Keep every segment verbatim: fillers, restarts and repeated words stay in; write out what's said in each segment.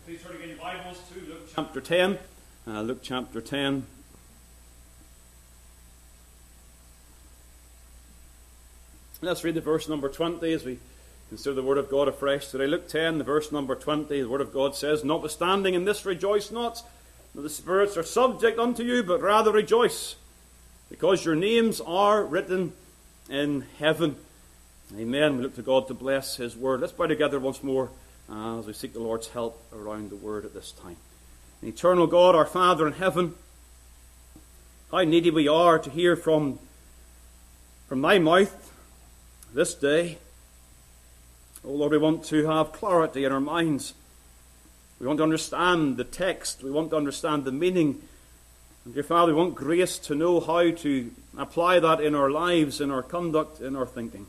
Please turn again your Bibles to Luke chapter ten. Uh, Luke chapter ten. Let's read the verse number twenty as we consider the Word of God afresh today. Luke ten, the verse number twenty, the Word of God says, "Notwithstanding in this rejoice not, that the spirits are subject unto you, but rather rejoice, because your names are written in heaven." Amen. We look to God to bless His Word. Let's bow together once more uh, as we seek the Lord's help around the Word at this time. Eternal God, our Father in heaven, how needy we are to hear from, from Thy mouth this day. Oh Lord, we want to have clarity in our minds. We want to understand the text. We want to understand the meaning. And dear Father, we want grace to know how to apply that in our lives, in our conduct, in our thinking.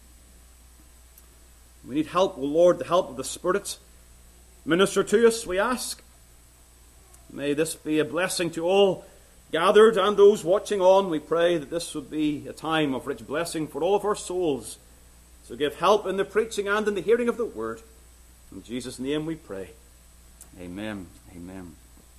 We need help, O Lord, the help of the Spirit. Minister to us, we ask. May this be a blessing to all gathered and those watching on. We pray that this would be a time of rich blessing for all of our souls. So give help in the preaching and in the hearing of the Word. In Jesus' name we pray. Amen. Amen.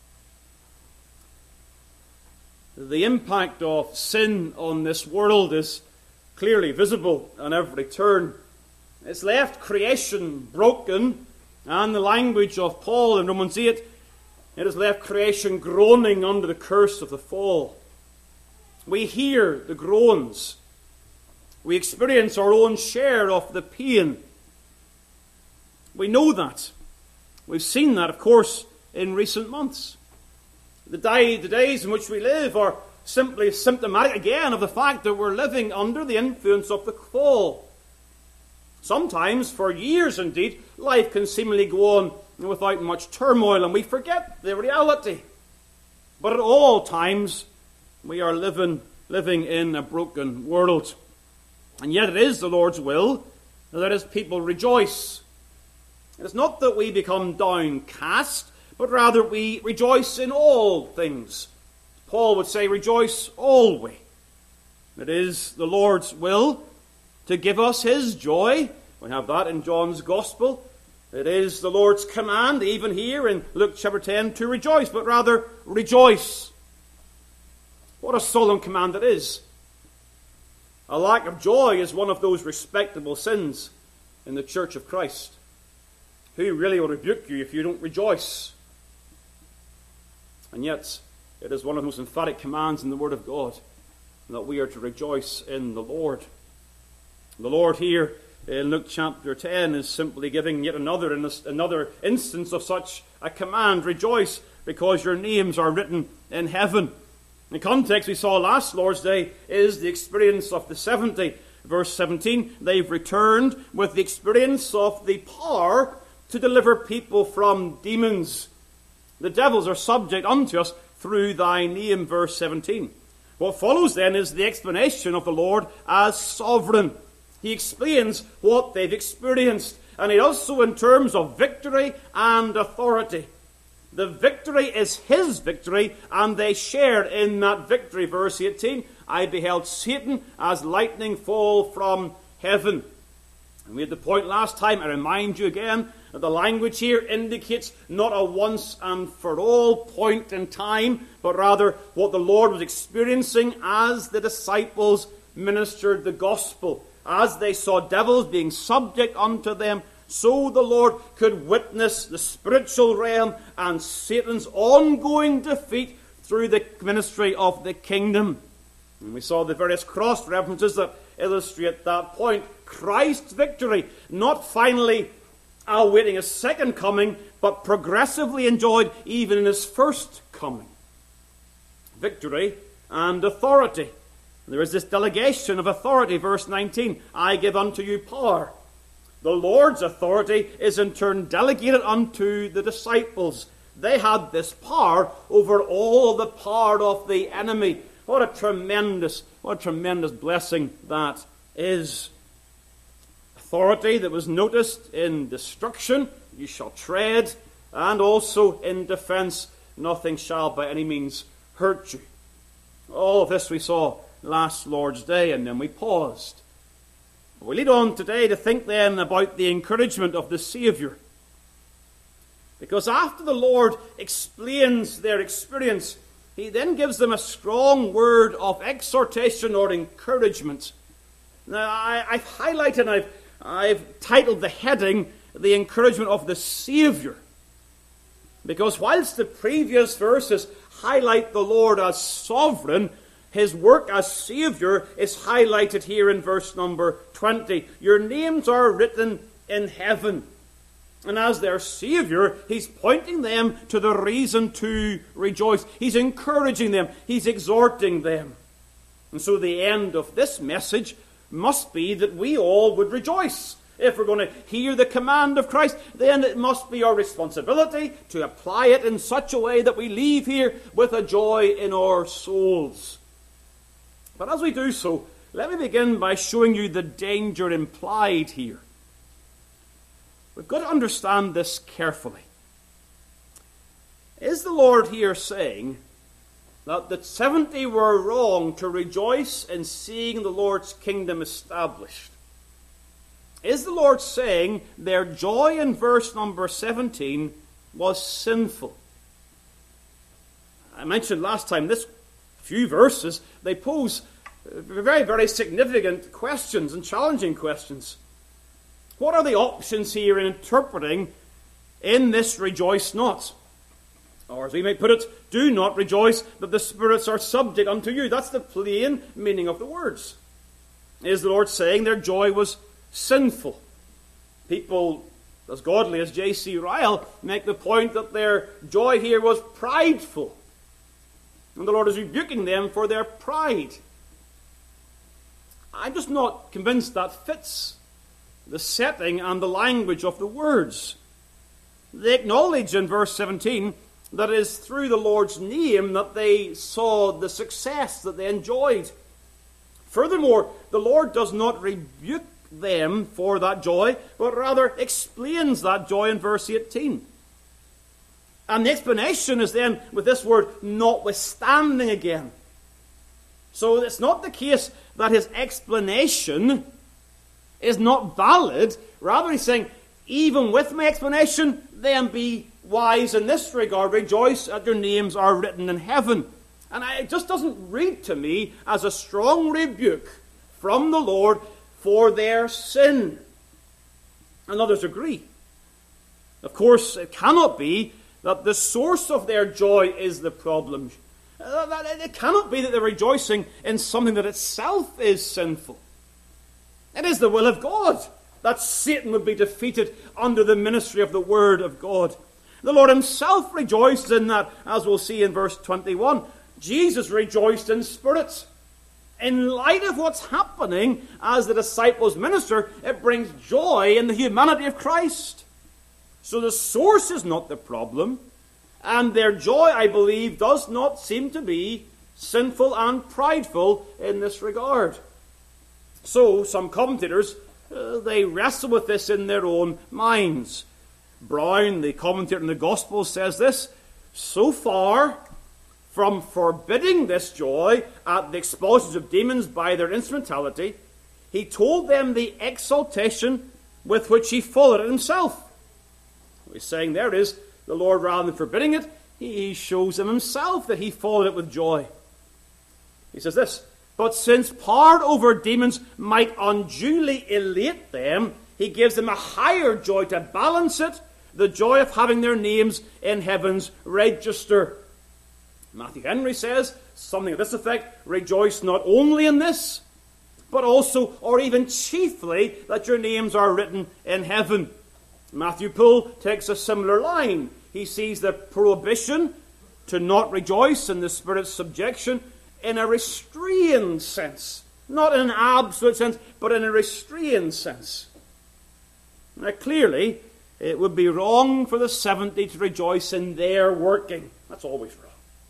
The impact of sin on this world is clearly visible on every turn. It's left creation broken, and the language of Paul in Romans eight, it has left creation groaning under the curse of the fall. We hear the groans. We experience our own share of the pain. We know that. We've seen that, of course, in recent months. The, day, the days in which we live are simply symptomatic again of the fact that we're living under the influence of the fall. Sometimes, for years indeed, life can seemingly go on without much turmoil, and we forget the reality. But at all times, we are living, living in a broken world. And yet it is the Lord's will that His people rejoice. It is not that we become downcast, but rather we rejoice in all things. Paul would say, rejoice always. It is the Lord's will to give us His joy. We have that in John's Gospel. It is the Lord's command, even here in Luke chapter ten, to rejoice, but rather rejoice. What a solemn command it is. A lack of joy is one of those respectable sins in the Church of Christ. Who really will rebuke you if you don't rejoice? And yet, it is one of the most emphatic commands in the Word of God that we are to rejoice in the Lord. The Lord here in Luke chapter ten is simply giving yet another, another instance of such a command. Rejoice, because your names are written in heaven. The context we saw last Lord's Day is the experience of the seventy. Verse seventeen, they've returned with the experience of the power to deliver people from demons. The devils are subject unto us through thy name, verse seventeen. What follows then is the explanation of the Lord as sovereign. He explains what they've experienced, and he does so in terms of victory and authority. The victory is His victory, and they shared in that victory. Verse eighteen, I beheld Satan as lightning fall from heaven. And we had the point last time, I remind you again, that the language here indicates not a once and for all point in time, but rather what the Lord was experiencing as the disciples ministered the gospel. As they saw devils being subject unto them, so the Lord could witness the spiritual realm and Satan's ongoing defeat through the ministry of the kingdom. And we saw the various cross references that illustrate that point. Christ's victory, not finally awaiting His second coming, but progressively enjoyed even in His first coming. Victory and authority. There is this delegation of authority, verse nineteen. I give unto you power. The Lord's authority is in turn delegated unto the disciples. They had this power over all the power of the enemy. What a tremendous, what a tremendous blessing that is. Authority that was noticed in destruction, you shall tread, and also in defense, nothing shall by any means hurt you. All of this we saw last Lord's Day, and then we paused. We lead on today to think then about the encouragement of the Saviour. Because after the Lord explains their experience, he then gives them a strong word of exhortation or encouragement. Now, I, I've highlighted, I've, I've titled the heading, The Encouragement of the Savior. Because whilst the previous verses highlight the Lord as sovereign, his work as Savior is highlighted here in verse number twenty. Your names are written in heaven. And as their Savior, he's pointing them to the reason to rejoice. He's encouraging them. He's exhorting them. And so the end of this message must be that we all would rejoice. If we're going to hear the command of Christ, then it must be our responsibility to apply it in such a way that we leave here with a joy in our souls. But as we do so, let me begin by showing you the danger implied here. We've got to understand this carefully. Is the Lord here saying that the seventy were wrong to rejoice in seeing the Lord's kingdom established? Is the Lord saying their joy in verse number seventeen was sinful? I mentioned last time, this few verses, they pose very, very significant questions and challenging questions. What are the options here in interpreting in this rejoice not? Or as we may put it, do not rejoice that the spirits are subject unto you. That's the plain meaning of the words. Is the Lord saying their joy was sinful? People as godly as J C Ryle make the point that their joy here was prideful. And the Lord is rebuking them for their pride. I'm just not convinced that fits the setting and the language of the words. They acknowledge in verse seventeen that it is through the Lord's name that they saw the success that they enjoyed. Furthermore, the Lord does not rebuke them for that joy, but rather explains that joy in verse eighteen. And the explanation is then with this word, notwithstanding again. So it's not the case that his explanation is not valid. Rather, he's saying, even with my explanation, then be wise in this regard. Rejoice that your names are written in heaven. And it just doesn't read to me as a strong rebuke from the Lord for their sin. And others agree. Of course, it cannot be that the source of their joy is the problem. It cannot be that they're rejoicing in something that itself is sinful. It is the will of God that Satan would be defeated under the ministry of the Word of God. The Lord himself rejoiced in that, as we'll see in verse twenty-one. Jesus rejoiced in spirit. In light of what's happening as the disciples minister, it brings joy in the humanity of Christ. So the source is not the problem, and their joy, I believe, does not seem to be sinful and prideful in this regard. So some commentators, uh, they wrestle with this in their own minds. Brown, the commentator in the Gospels, says this: so far from forbidding this joy at the expulsions of demons by their instrumentality, he told them the exaltation with which he followed it himself. What he's saying there is, the Lord, rather than forbidding it, he shows them himself that he followed it with joy. He says this: but since power over demons might unduly elate them, he gives them a higher joy to balance it, the joy of having their names in heaven's register. Matthew Henry says something of this effect: rejoice not only in this, but also, or even chiefly, that your names are written in heaven. Matthew Poole takes a similar line. He sees the prohibition to not rejoice in the Spirit's subjection in a restrained sense. Not in an absolute sense, but in a restrained sense. Now, clearly, it would be wrong for the seventy to rejoice in their working. That's always wrong.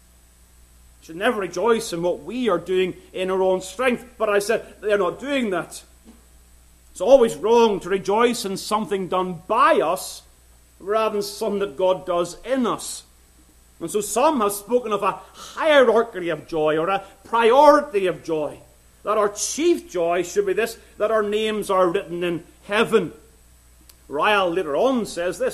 We should never rejoice in what we are doing in our own strength. But I said, they're not doing that. It's always wrong to rejoice in something done by us rather than something that God does in us. And so some have spoken of a hierarchy of joy or a priority of joy. That our chief joy should be this, that our names are written in heaven. Ryle later on says this: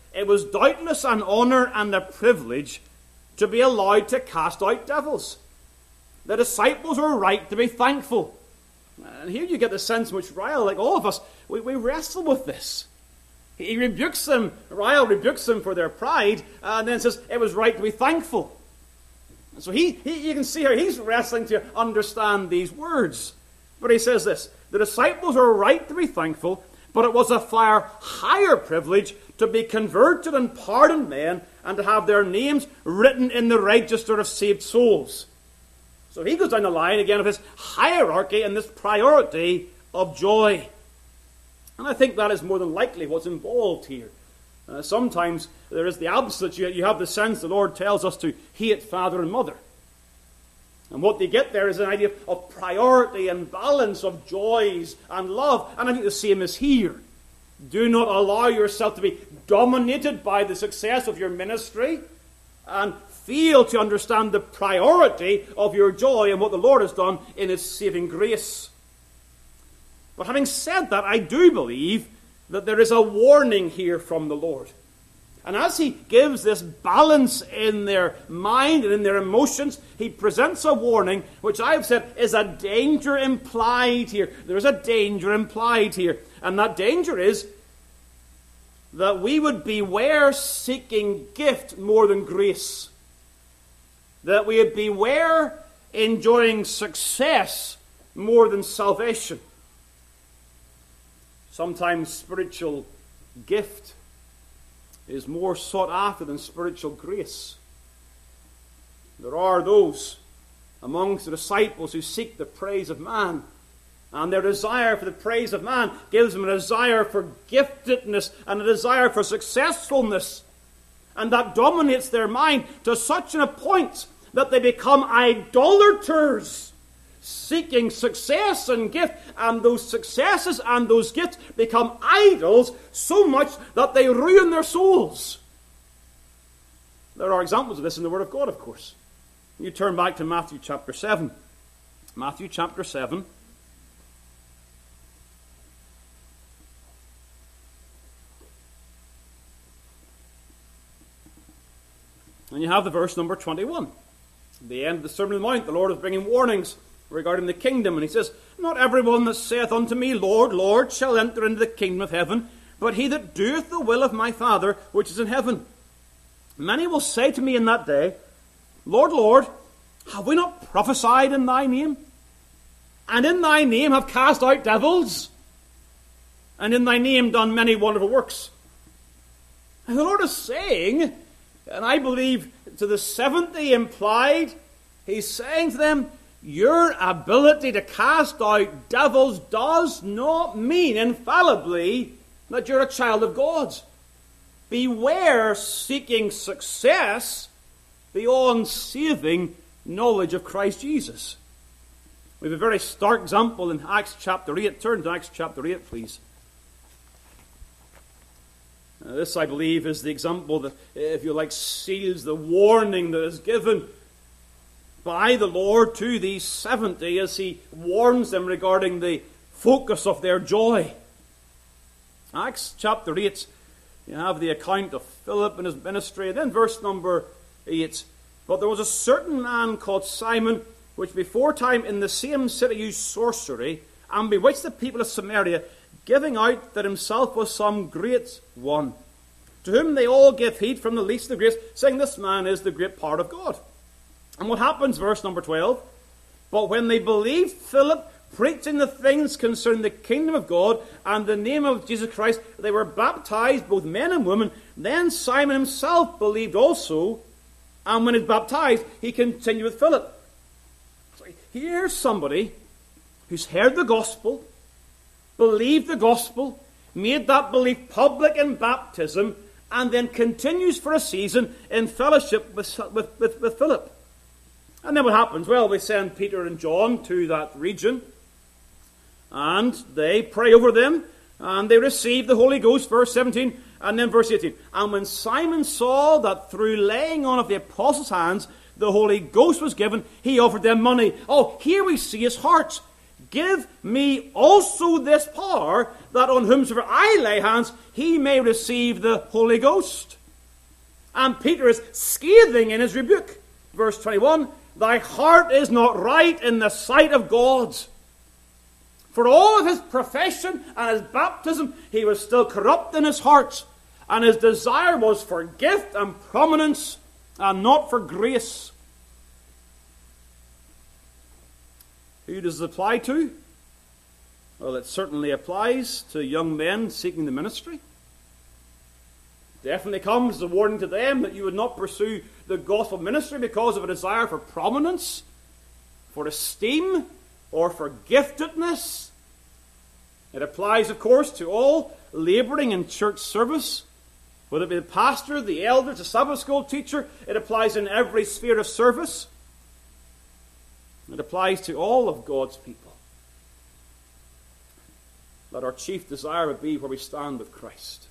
it was doubtless an honor and a privilege to be allowed to cast out devils. The disciples were right to be thankful. And here you get the sense in which Ryle, like all of us, we, we wrestle with this. He rebukes them, Ryle rebukes them for their pride, and then says it was right to be thankful. And so he, he, you can see how he's wrestling to understand these words. But he says this, the disciples were right to be thankful, but it was a far higher privilege to be converted and pardoned men and to have their names written in the register of saved souls. So he goes down the line again of his hierarchy and this priority of joy. And I think that is more than likely what's involved here. Uh, sometimes there is the opposite. You, you have the sense the Lord tells us to hate father and mother. And what they get there is an idea of priority and balance of joys and love. And I think the same is here. Do not allow yourself to be dominated by the success of your ministry and fail to understand the priority of your joy and what the Lord has done in His saving grace. But having said that, I do believe that there is a warning here from the Lord. And as He gives this balance in their mind and in their emotions, He presents a warning, which I've said is a danger implied here. There is a danger implied here. And that danger is that we would beware seeking gift more than grace. That we would beware enjoying success more than salvation. Sometimes spiritual gift is more sought after than spiritual grace. There are those amongst the disciples who seek the praise of man, and their desire for the praise of man gives them a desire for giftedness and a desire for successfulness, and that dominates their mind to such a point that they become idolaters, seeking success and gift, and those successes and those gifts become idols so much that they ruin their souls. There are examples of this in the Word of God, of course. You turn back to Matthew chapter seven. Matthew chapter seven. And you have the verse number twenty-one. At the end of the Sermon on the Mount, the Lord is bringing warnings regarding the kingdom. And He says, not everyone that saith unto me, Lord, Lord, shall enter into the kingdom of heaven, but he that doeth the will of my Father which is in heaven. Many will say to me in that day, Lord, Lord, have we not prophesied in thy name? And in thy name have cast out devils? And in thy name done many wonderful works? And the Lord is saying, and I believe to the seventy implied, He's saying to them, your ability to cast out devils does not mean infallibly that you're a child of God. Beware seeking success beyond saving knowledge of Christ Jesus. We have a very stark example in Acts chapter eight. Turn to Acts chapter eight, please. Now, this, I believe, is the example that, if you like, seals the warning that is given by the Lord to these seventy as He warns them regarding the focus of their joy. Acts chapter eight, you have the account of Philip and his ministry, and then verse number eight. But there was a certain man called Simon, which before time in the same city used sorcery, and bewitched the people of Samaria, giving out that himself was some great one, to whom they all give heed from the least to the greatest, saying, this man is the great power of God. And what happens, verse number twelve? But when they believed Philip preaching the things concerning the kingdom of God and the name of Jesus Christ, they were baptized, both men and women. Then Simon himself believed also, and when he was baptized, he continued with Philip. So here's somebody who's heard the gospel, believed the gospel, made that belief public in baptism, and then continues for a season in fellowship with, with, with, with Philip. And then what happens? Well, they send Peter and John to that region, and they pray over them, and they receive the Holy Ghost, verse seventeen, and then verse eighteen. And when Simon saw that through laying on of the apostles' hands the Holy Ghost was given, he offered them money. Oh, here we see his heart. give me also this power, that on whomsoever I lay hands, he may receive the Holy Ghost. And Peter is scathing in his rebuke. Verse twenty-one, thy heart is not right in the sight of God. For all of his profession and his baptism, he was still corrupt in his heart, and his desire was for gift and prominence, and not for grace. Who does it apply to? Well, it certainly applies to young men seeking the ministry. Definitely comes as a warning to them that you would not pursue the gospel ministry because of a desire for prominence, for esteem, or for giftedness. It applies, of course, to all laboring in church service, whether it be the pastor, the elders, the Sabbath school teacher. It applies in every sphere of service. It applies to all of God's people. That our chief desire would be where we stand with Christ.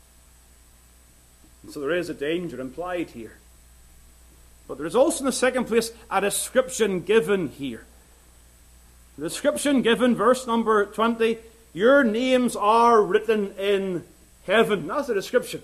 And so there is a danger implied here. But there is also in the second place a description given here. The description given, verse number twenty, your names are written in heaven. That's the description.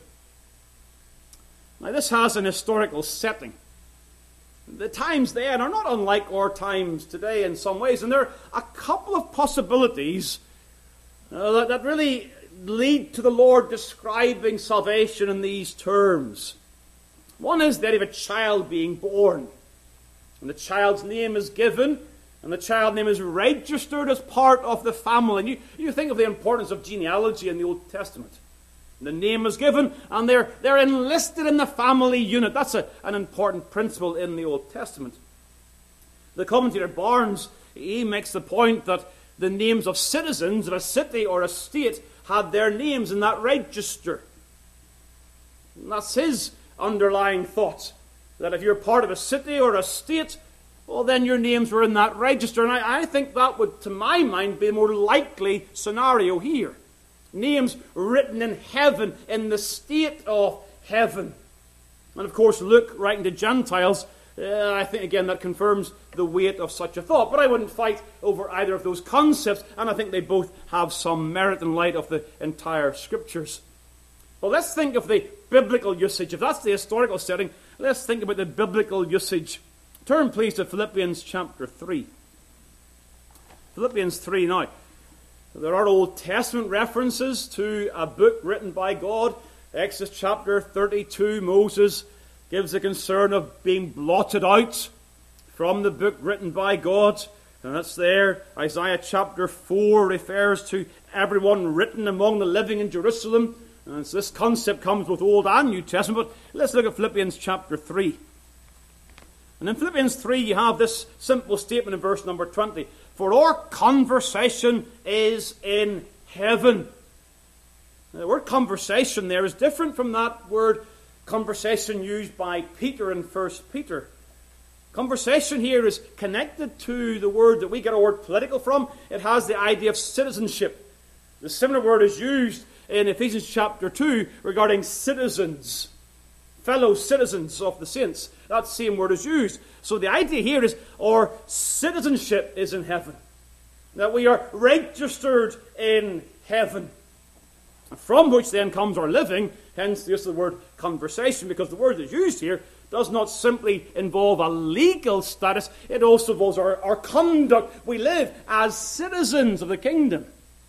Now this has an historical setting. The times then are not unlike our times today in some ways, and there are a couple of possibilities uh, that, that really lead to the Lord describing salvation in these terms. One is that of a child being born, and the child's name is given, and the child name is registered as part of the family. And you, you think of the importance of genealogy in the Old Testament. The name is given, and they're, they're enlisted in the family unit. That's a, an important principle in the Old Testament. The commentator Barnes, he makes the point that the names of citizens of a city or a state had their names in that register. And that's his underlying thought, that if you're part of a city or a state, well, then your names were in that register. And I, I think that would, to my mind, be a more likely scenario here. Names written in heaven, in the state of heaven. And of course, Luke, writing to Gentiles, uh, I think again that confirms the weight of such a thought. But I wouldn't fight over either of those concepts, and I think they both have some merit in light of the entire Scriptures. Well, let's think of the biblical usage. If that's the historical setting, let's think about the biblical usage. Turn, please, to Philippians chapter three. Philippians three now. There are Old Testament references to a book written by God. Exodus chapter thirty-two, Moses gives the concern of being blotted out from the book written by God. And that's there. Isaiah chapter four refers to everyone written among the living in Jerusalem. And so this concept comes with Old and New Testament. But let's look at Philippians chapter three. And in Philippians three, you have this simple statement in verse number twenty. For our conversation is in heaven. Now, the word conversation there is different from that word conversation used by Peter in First Peter. Conversation here is connected to the word that we get our word political from. It has the idea of citizenship. The similar word is used in Ephesians chapter two regarding citizens, fellow citizens of the saints. That same word is used. So the idea here is our citizenship is in heaven. That we are registered in heaven. From which then comes our living, hence the use of the word conversation, because the word that's used here does not simply involve a legal status, it also involves our, our conduct. We live as citizens of the kingdom.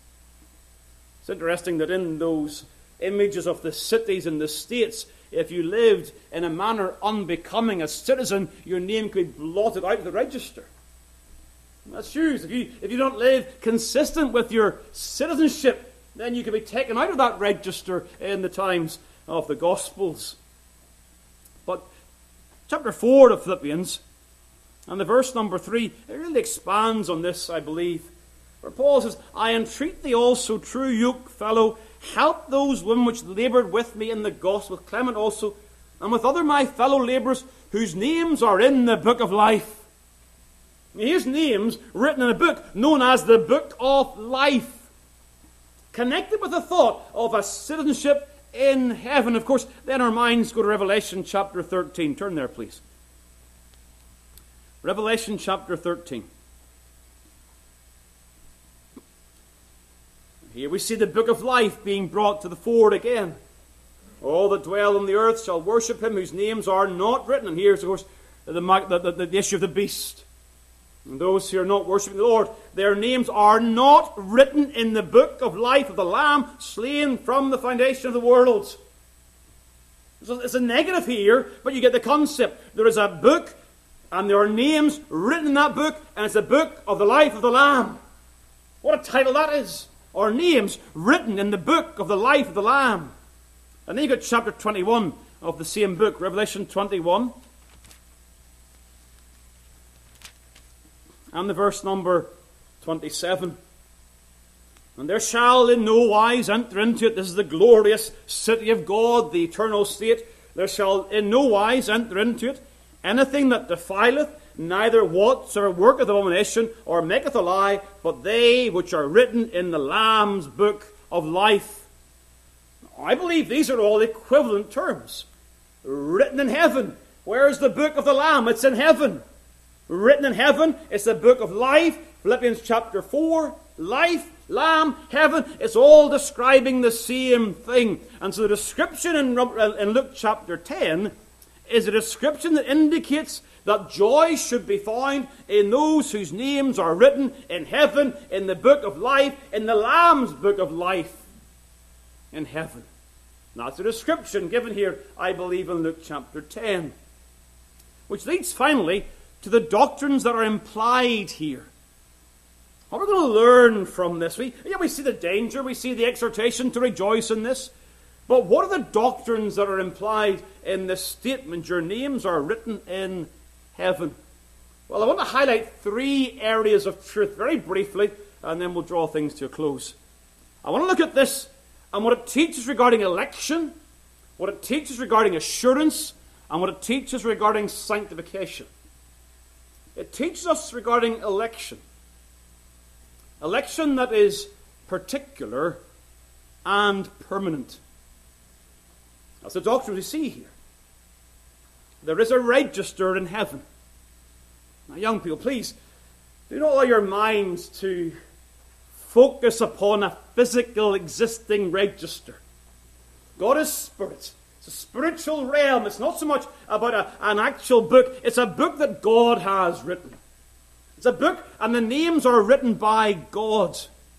It's interesting that in those images of the cities and the states, if you lived in a manner unbecoming a citizen, your name could be blotted out of the register. That's used. If you, if you don't live consistent with your citizenship, then you can be taken out of that register in the times of the Gospels. But chapter four of Philippians, and the verse number three, it really expands on this, I believe. Where Paul says, I entreat thee also, true yoke fellow, help those women which laboured with me in the gospel, with Clement also, and with other my fellow labourers, whose names are in the book of life. Here's names written in a book known as the book of life, connected with the thought of a citizenship in heaven. Of course, then our minds go to Revelation chapter thirteen. Turn there, please. Revelation chapter thirteen. Here we see the book of life being brought to the fore again. All that dwell on the earth shall worship him whose names are not written. And here's, of course, the, the, the, the issue of the beast. And those who are not worshipping the Lord, their names are not written in the book of life of the Lamb, slain from the foundation of the world. So it's a negative here, but you get the concept. There is a book, and there are names written in that book, and it's the book of the life of the Lamb. What a title that is. Our names written in the book of the life of the Lamb. And then you got chapter twenty-one of the same book, Revelation twenty-one. And the verse number twenty-seven. And there shall in no wise enter into it. This is the glorious city of God, the eternal state. There shall in no wise enter into it anything that defileth, neither whatsoever worketh abomination, or maketh a lie, but they which are written in the Lamb's book of life. I believe these are all equivalent terms. Written in heaven. Where's the book of the Lamb? It's in heaven. Written in heaven, it's the book of life. Philippians chapter four, life, Lamb, heaven, it's all describing the same thing. And so the description in, in Luke chapter ten is a description that indicates that joy should be found in those whose names are written in heaven, in the book of life, in the Lamb's book of life in heaven. Now, that's a description given here, I believe, in Luke chapter ten. Which leads finally to the doctrines that are implied here. What we're going to learn from this, we, yeah, we see the danger, we see the exhortation to rejoice in this. But what are the doctrines that are implied in this statement? Your names are written in heaven. Well, I want to highlight three areas of truth very briefly, and then we'll draw things to a close. I want to look at this and what it teaches regarding election, what it teaches regarding assurance, and what it teaches regarding sanctification. It teaches us regarding election. Election that is particular and permanent. That's the doctrine we see here. There is a register in heaven. Now, young people, please, do not allow your minds to focus upon a physical existing register. God is spirit. It's a spiritual realm. It's not so much about a, an actual book. It's a book that God has written. It's a book, and the names are written by God.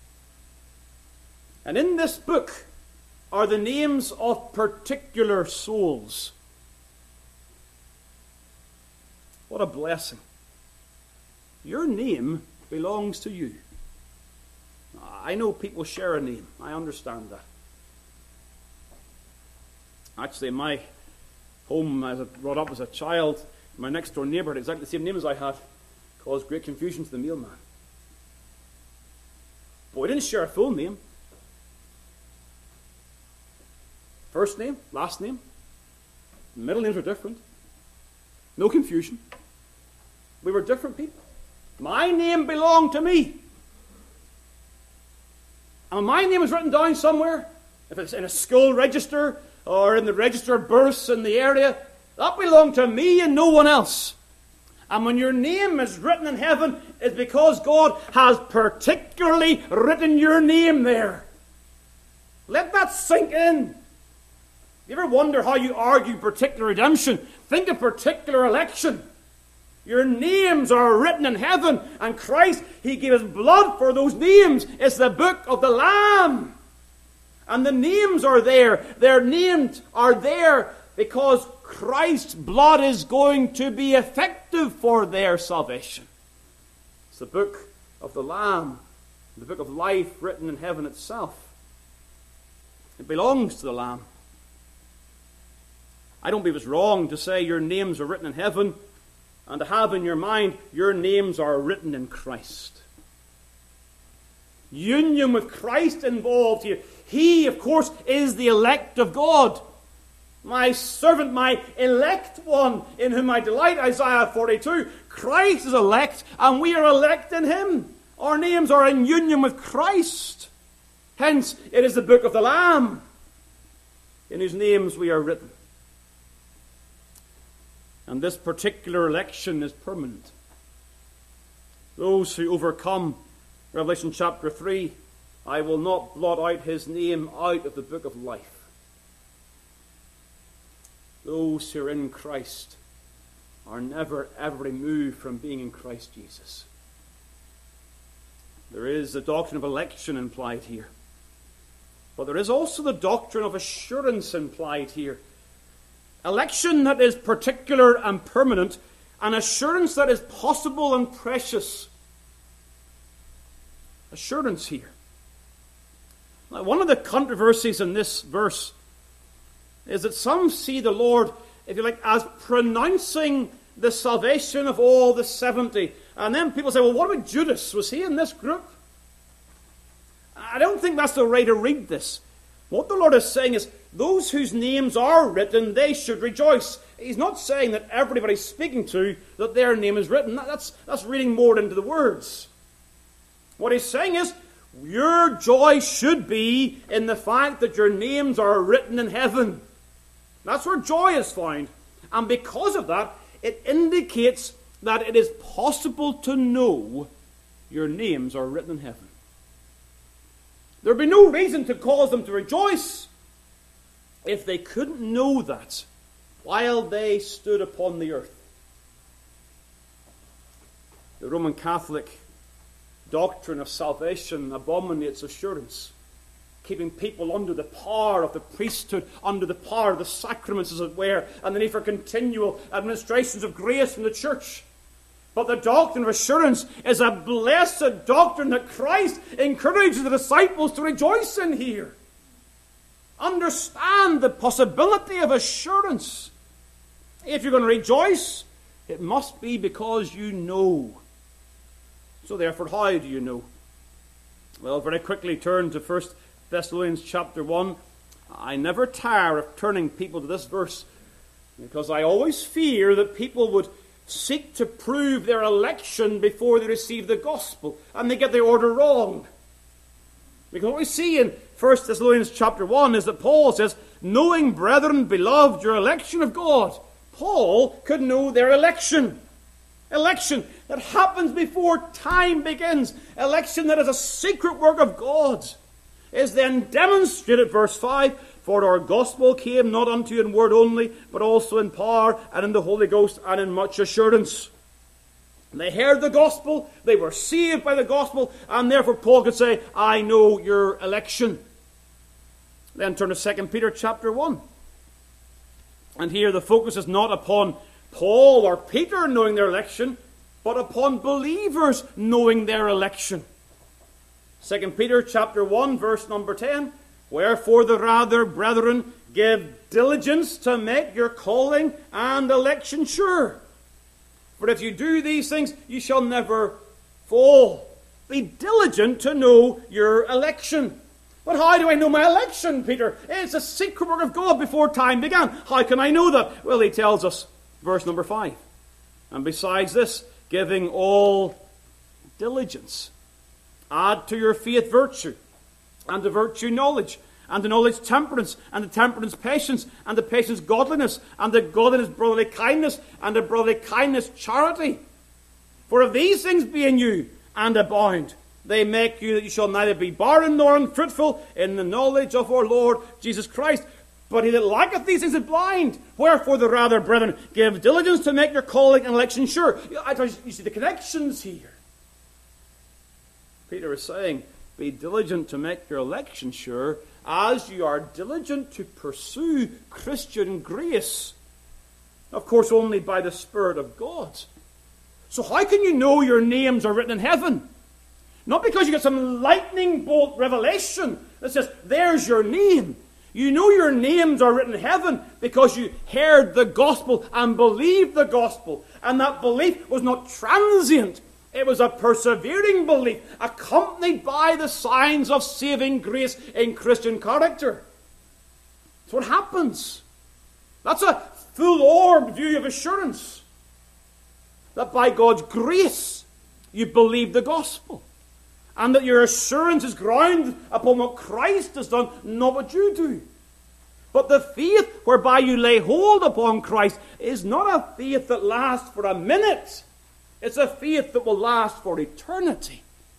And in this book are the names of particular souls. What a blessing. Your name belongs to you. I know people share a name. I understand that. Actually, in my home, as I brought up as a child, my next door neighbour had exactly the same name as I had. Caused great confusion to the mailman. But we didn't share a full name. First name, last name. Middle names were different. No confusion. We were different people. My name belonged to me. And when my name is written down somewhere, if it's in a school register or in the register of births in the area, that belonged to me and no one else. And when your name is written in heaven, it's because God has particularly written your name there. Let that sink in. You ever wonder how you argue particular redemption? Think of particular election. Your names are written in heaven, and Christ, He gave His blood for those names. It's the book of the Lamb. And the names are there. Their names are there because Christ's blood is going to be effective for their salvation. It's the book of the Lamb, the book of life written in heaven itself. It belongs to the Lamb. I don't believe it's wrong to say your names are written in heaven and to have in your mind your names are written in Christ. Union with Christ involved here. He, of course, is the elect of God. My servant, my elect one, in whom I delight, Isaiah forty-two. Christ is elect, and we are elect in Him. Our names are in union with Christ. Hence, it is the book of the Lamb, in whose names we are written. And this particular election is permanent. Those who overcome, Revelation chapter three, I will not blot out his name out of the book of life. Those who are in Christ are never, ever removed from being in Christ Jesus. There is the doctrine of election implied here. But there is also the doctrine of assurance implied here. Election that is particular and permanent, and assurance that is possible and precious. Assurance here. Now, one of the controversies in this verse is that some see the Lord, if you like, as pronouncing the salvation of all the seventy. And then people say, well, what about Judas? Was he in this group? I don't think that's the way to read this. What the Lord is saying is, those whose names are written, they should rejoice. He's not saying that everybody's speaking to, that their name is written. That's, that's reading more into the words. What he's saying is, your joy should be in the fact that your names are written in heaven. That's where joy is found. And because of that, it indicates that it is possible to know your names are written in heaven. There would be no reason to cause them to rejoice if they couldn't know that while they stood upon the earth. The Roman Catholic doctrine of salvation abominates assurance, keeping people under the power of the priesthood, under the power of the sacraments, as it were, and the need for continual administrations of grace from the church. But the doctrine of assurance is a blessed doctrine that Christ encourages the disciples to rejoice in here. Understand the possibility of assurance. If you're going to rejoice, it must be because you know. So therefore, how do you know? Well, very quickly turn to First Thessalonians chapter one. I never tire of turning people to this verse, because I always fear that people would seek to prove their election before they receive the gospel, and they get the order wrong. Because what we see in First Thessalonians chapter one is that Paul says, knowing, brethren, beloved, your election of God. Paul could know their election. Election that happens before time begins. Election that is a secret work of God. Is then demonstrated, verse five, for our gospel came not unto you in word only, but also in power and in the Holy Ghost and in much assurance. And they heard the gospel, they were saved by the gospel, and therefore Paul could say, I know your election. Then turn to Second Peter chapter one. And here the focus is not upon Paul or Peter knowing their election, but upon believers knowing their election. Second Peter chapter one, verse number ten. Wherefore the rather, brethren, give diligence to make your calling and election sure. For if you do these things, you shall never fall. Be diligent to know your election. But how do I know my election, Peter? It's a secret work of God before time began. How can I know that? Well, he tells us, verse number five. And besides this, giving all diligence, add to your faith virtue, and to virtue knowledge, and to knowledge temperance, and to temperance patience, and to patience godliness, and to godliness brotherly kindness, and to brotherly kindness charity. For if these things be in you, and abound, they make you that you shall neither be barren nor unfruitful in the knowledge of our Lord Jesus Christ. But he that lacketh these things is blind. Wherefore the rather, brethren, give diligence to make your calling and election sure. You see the connections here. Peter is saying, be diligent to make your election sure, as you are diligent to pursue Christian grace. Of course, only by the Spirit of God. So how can you know your names are written in heaven? Not because you get some lightning bolt revelation that says, there's your name. You know your names are written in heaven because you heard the gospel and believed the gospel. And that belief was not transient. It was a persevering belief, accompanied by the signs of saving grace in Christian character. That's what happens. That's a full-orbed view of assurance. That by God's grace, you believe the gospel. And that your assurance is grounded upon what Christ has done, not what you do. But the faith whereby you lay hold upon Christ is not a faith that lasts for a minute. It's a faith that will last for eternity.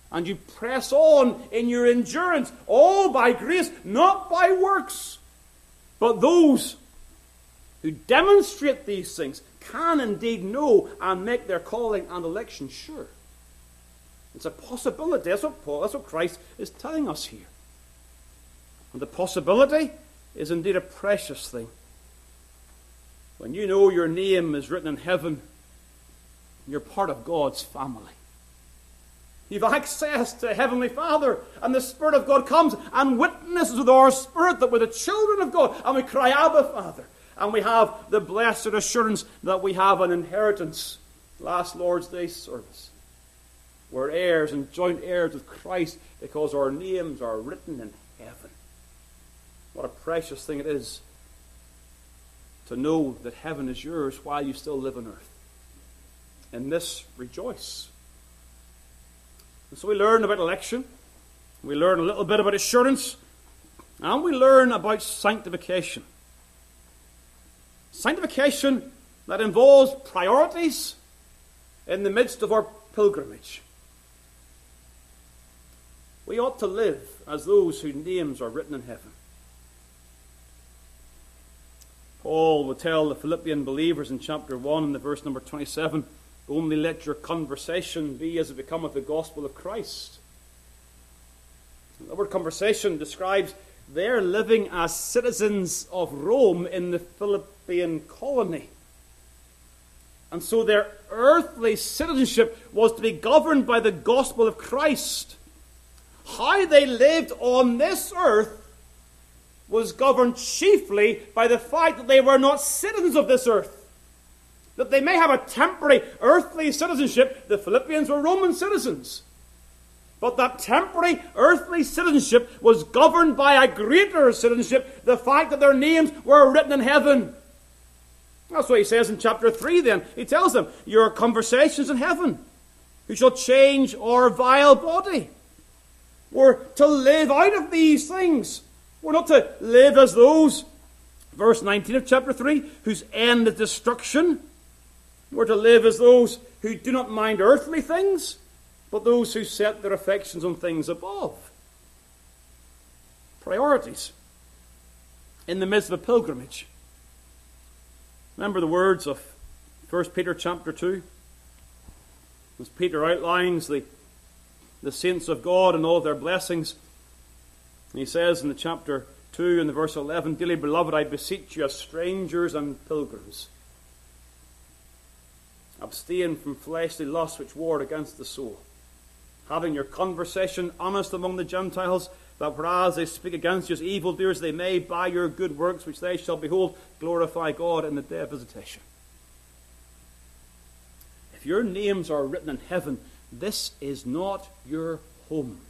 And you press on in your endurance, all by grace, not by works. But those who demonstrate these things can indeed know and make their calling and election sure. It's a possibility. That's what Paul, that's what Christ is telling us here. And the possibility is indeed a precious thing. When you know your name is written in heaven, you're part of God's family. You've access to Heavenly Father, and the Spirit of God comes and witnesses with our spirit that we're the children of God, and we cry, Abba, Father. And we have the blessed assurance that we have an inheritance. Last Lord's Day service. We're heirs and joint heirs with Christ because our names are written in heaven. What a precious thing it is to know that heaven is yours while you still live on earth. In this, rejoice. And so we learn about election, we learn a little bit about assurance, and we learn about sanctification. Sanctification that involves priorities in the midst of our pilgrimage. We ought to live as those whose names are written in heaven. Paul would tell the Philippian believers in chapter one, in the verse number twenty-seven, only let your conversation be as it becometh the gospel of Christ. The word conversation describes their living as citizens of Rome in the Philippian colony. And so their earthly citizenship was to be governed by the gospel of Christ. How they lived on this earth was governed chiefly by the fact that they were not citizens of this earth. That they may have a temporary earthly citizenship. The Philippians were Roman citizens. But that temporary earthly citizenship was governed by a greater citizenship, the fact that their names were written in heaven. That's what he says in chapter three then. He tells them, your conversations in heaven, who shall change our vile body. We're to live out of these things. We're not to live as those, verse nineteen of chapter three, whose end is destruction. We're to live as those who do not mind earthly things, but those who set their affections on things above. Priorities in the midst of a pilgrimage. Remember the words of First Peter chapter two? As Peter outlines the, the saints of God and all their blessings. And he says in the chapter two and the verse eleven, dearly beloved, I beseech you as strangers and pilgrims, abstain from fleshly lusts which war against the soul, having your conversation honest among the Gentiles, that whereas they speak against you as evildoers, they may, by your good works which they shall behold, glorify God in the day of visitation. If your names are written in heaven, this is not your home.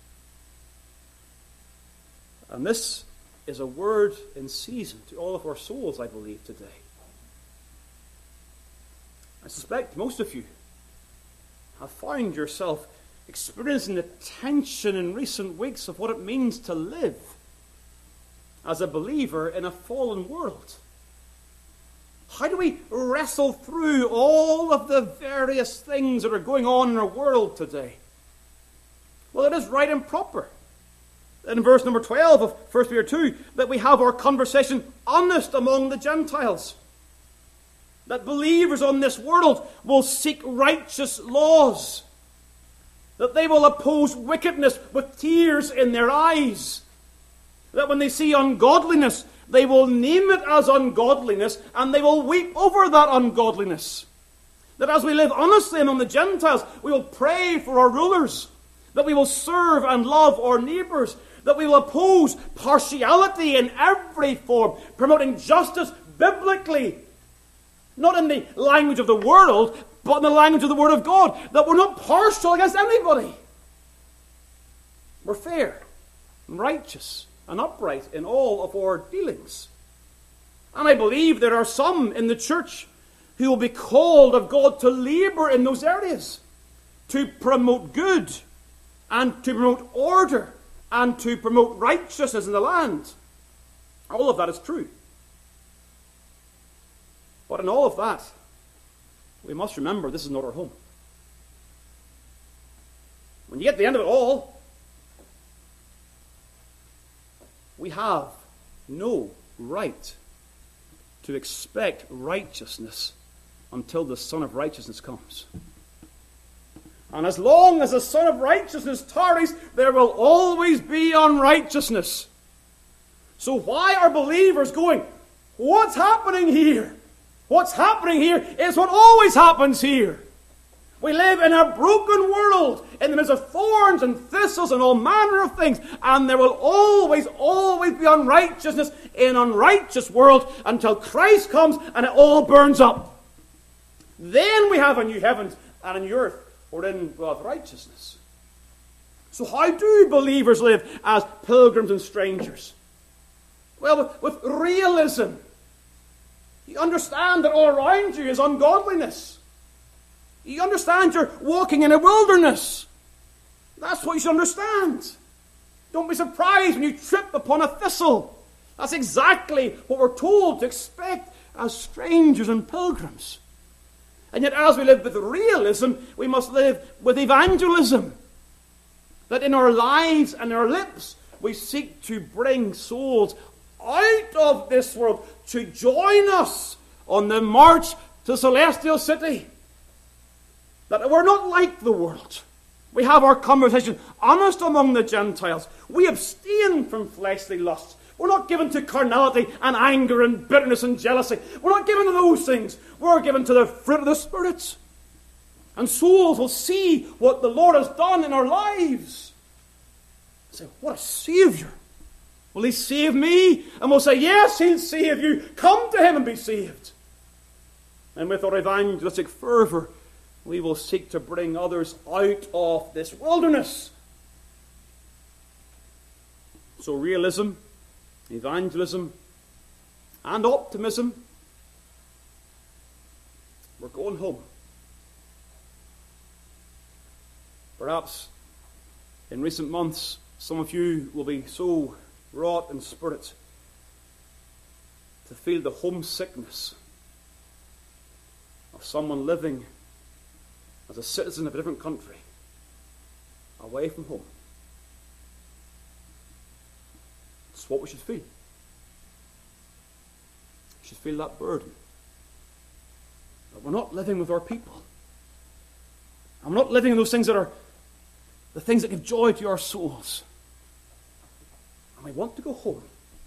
And this is a word in season to all of our souls, I believe, today. I suspect most of you have found yourself experiencing the tension in recent weeks of what it means to live as a believer in a fallen world. How do we wrestle through all of the various things that are going on in our world today? Well, it is right and proper in verse number twelve of First Peter two that we have our conversation honest among the Gentiles. That believers on this world will seek righteous laws. That they will oppose wickedness with tears in their eyes. That when they see ungodliness, they will name it as ungodliness and they will weep over that ungodliness. That as we live honestly among the Gentiles, we will pray for our rulers. That we will serve and love our neighbours. That we will oppose partiality in every form, promoting justice biblically. Not in the language of the world, but in the language of the Word of God. That we're not partial against anybody. We're fair and righteous and upright in all of our dealings. And I believe there are some in the church who will be called of God to labour in those areas. To promote good and to promote order and to promote righteousness in the land. All of that is true. But in all of that, we must remember this is not our home. When you get to the end of it all, we have no right to expect righteousness until the Son of Righteousness comes. And as long as the Son of Righteousness tarries, there will always be unrighteousness. So why are believers going, what's happening here? What's happening here is what always happens here. We live in a broken world, in the midst of thorns and thistles and all manner of things, and there will always, always be unrighteousness in an unrighteous world until Christ comes and it all burns up. Then we have a new heavens and a new earth wherein we have righteousness. So how do believers live as pilgrims and strangers? Well, with, with realism. You understand that all around you is ungodliness. You understand you're walking in a wilderness. That's what you should understand. Don't be surprised when you trip upon a thistle. That's exactly what we're told to expect as strangers and pilgrims. And yet as we live with realism, we must live with evangelism. That in our lives and our lips, we seek to bring souls out of this world to join us on the march to the celestial city. That we're not like the world. We have our conversation honest among the Gentiles. We abstain from fleshly lusts. We're not given to carnality and anger and bitterness and jealousy. We're not given to those things. We're given to the fruit of the Spirit. And souls will see what the Lord has done in our lives. Say, what a Savior. Will He save me? And we'll say, yes, He'll save you. Come to Him and be saved. And with our evangelistic fervor, we will seek to bring others out of this wilderness. So realism, evangelism, and optimism, we're going home. Perhaps in recent months, some of you will be so wrought in spirit to feel the homesickness of someone living as a citizen of a different country, away from home. It's what we should feel. We should feel that burden. That we're not living with our people. And we're not living in those things that are the things that give joy to our souls. And we want to go home.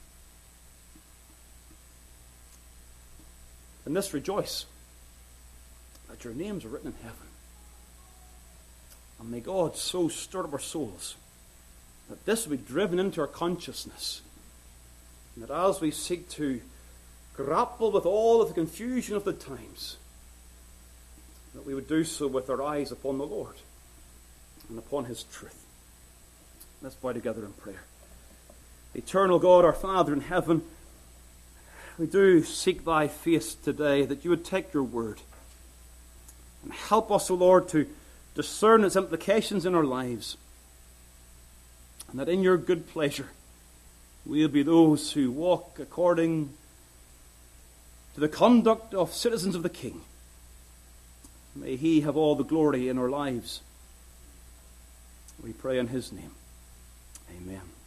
In this rejoice that your names are written in heaven. And may God so stir up our souls that this will be driven into our consciousness. And that as we seek to grapple with all of the confusion of the times, that we would do so with our eyes upon the Lord and upon His truth. Let's bow together in prayer. Eternal God, our Father in heaven, we do seek Thy face today, that You would take Your word and help us, O Lord, to discern its implications in our lives, and that in Your good pleasure we'll be those who walk according to the conduct of citizens of the King. May He have all the glory in our lives. We pray in His name. Amen.